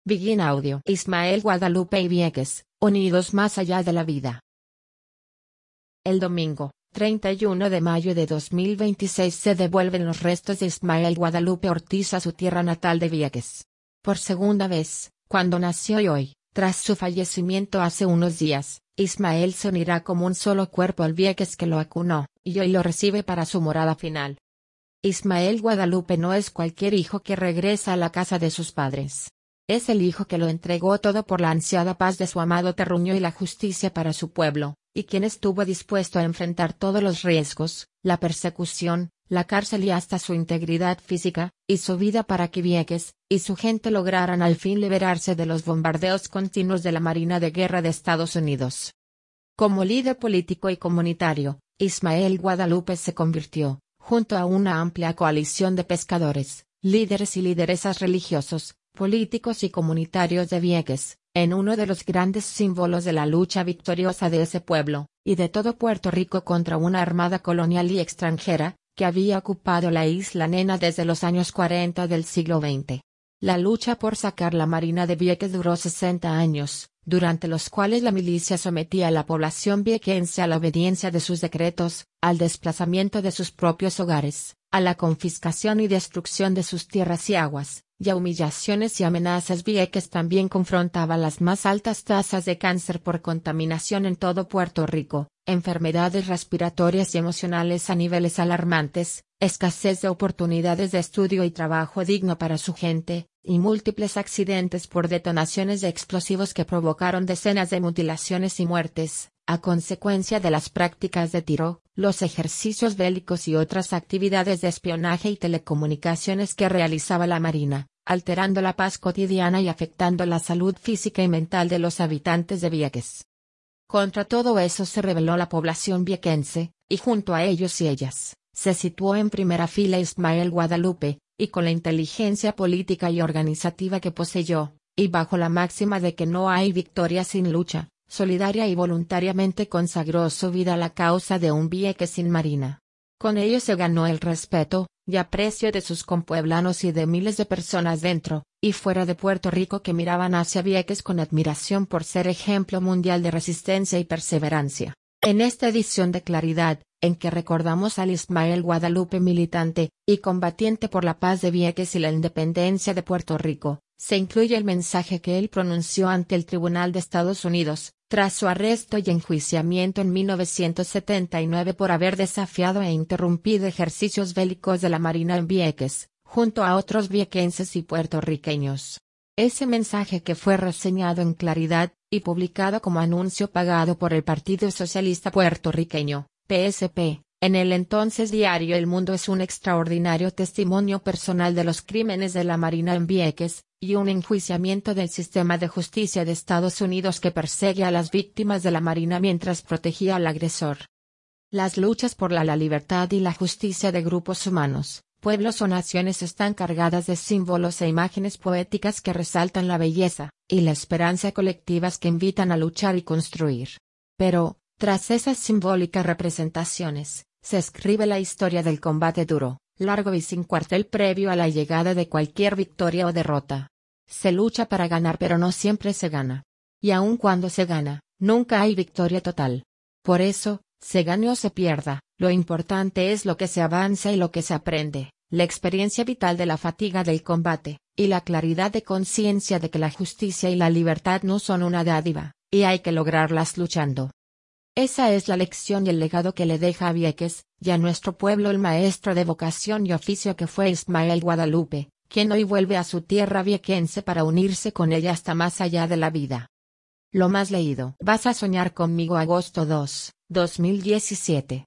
Begin Audio. Ismael Guadalupe y Vieques, unidos más allá de la vida. El domingo, 31 de mayo de 2026 se devuelven los restos de Ismael Guadalupe Ortiz a su tierra natal de Vieques. Por segunda vez, cuando nació y hoy, tras su fallecimiento hace unos días, Ismael se unirá como un solo cuerpo al Vieques que lo acunó, y hoy lo recibe para su morada final. Ismael Guadalupe no es cualquier hijo que regresa a la casa de sus padres. Es el hijo que lo entregó todo por la ansiada paz de su amado terruño y la justicia para su pueblo, y quien estuvo dispuesto a enfrentar todos los riesgos, la persecución, la cárcel y hasta su integridad física, y su vida para que Vieques, y su gente lograran al fin liberarse de los bombardeos continuos de la Marina de Guerra de Estados Unidos. Como líder político y comunitario, Ismael Guadalupe se convirtió, junto a una amplia coalición de pescadores, líderes y lideresas religiosos, políticos y comunitarios de Vieques, en uno de los grandes símbolos de la lucha victoriosa de ese pueblo, y de todo Puerto Rico contra una armada colonial y extranjera, que había ocupado la isla Nena desde los años 40 del siglo XX. La lucha por sacar la Marina de Vieques duró 60 años, durante los cuales la milicia sometía a la población viequense a la obediencia de sus decretos, al desplazamiento de sus propios hogares, a la confiscación y destrucción de sus tierras y aguas, y a humillaciones y amenazas. Vieques también confrontaba las más altas tasas de cáncer por contaminación en todo Puerto Rico, enfermedades respiratorias y emocionales a niveles alarmantes, escasez de oportunidades de estudio y trabajo digno para su gente, y múltiples accidentes por detonaciones de explosivos que provocaron decenas de mutilaciones y muertes, a consecuencia de las prácticas de tiro, los ejercicios bélicos y otras actividades de espionaje y telecomunicaciones que realizaba la Marina, alterando la paz cotidiana y afectando la salud física y mental de los habitantes de Vieques. Contra todo eso se rebeló la población viequense, y junto a ellos y ellas, se situó en primera fila Ismael Guadalupe, y con la inteligencia política y organizativa que poseyó, y bajo la máxima de que no hay victoria sin lucha, solidaria y voluntariamente consagró su vida a la causa de un Vieques sin Marina. Con ello se ganó el respeto y aprecio de sus compueblanos y de miles de personas dentro y fuera de Puerto Rico que miraban hacia Vieques con admiración por ser ejemplo mundial de resistencia y perseverancia. En esta edición de Claridad, en que recordamos al Ismael Guadalupe militante y combatiente por la paz de Vieques y la independencia de Puerto Rico, se incluye el mensaje que él pronunció ante el Tribunal de Estados Unidos, tras su arresto y enjuiciamiento en 1979 por haber desafiado e interrumpido ejercicios bélicos de la Marina en Vieques, junto a otros viequenses y puertorriqueños. Ese mensaje que fue reseñado en Claridad, y publicado como anuncio pagado por el Partido Socialista Puertorriqueño, PSP, en el entonces diario El Mundo, es un extraordinario testimonio personal de los crímenes de la Marina en Vieques, y un enjuiciamiento del sistema de justicia de Estados Unidos que persegue a las víctimas de la Marina mientras protegía al agresor. Las luchas por la libertad y la justicia de grupos humanos, pueblos o naciones están cargadas de símbolos e imágenes poéticas que resaltan la belleza y la esperanza colectivas que invitan a luchar y construir. Pero, tras esas simbólicas representaciones, se escribe la historia del combate duro, largo y sin cuartel previo a la llegada de cualquier victoria o derrota. Se lucha para ganar, pero no siempre se gana. Y aun cuando se gana, nunca hay victoria total. Por eso, se gane o se pierda, lo importante es lo que se avanza y lo que se aprende, la experiencia vital de la fatiga del combate, y la claridad de conciencia de que la justicia y la libertad no son una dádiva, y hay que lograrlas luchando. Esa es la lección y el legado que le deja a Vieques, y a nuestro pueblo el maestro de vocación y oficio que fue Ismael Guadalupe, quien hoy vuelve a su tierra viequense para unirse con ella hasta más allá de la vida. Lo más leído. Vas a soñar conmigo. Agosto 2, 2017.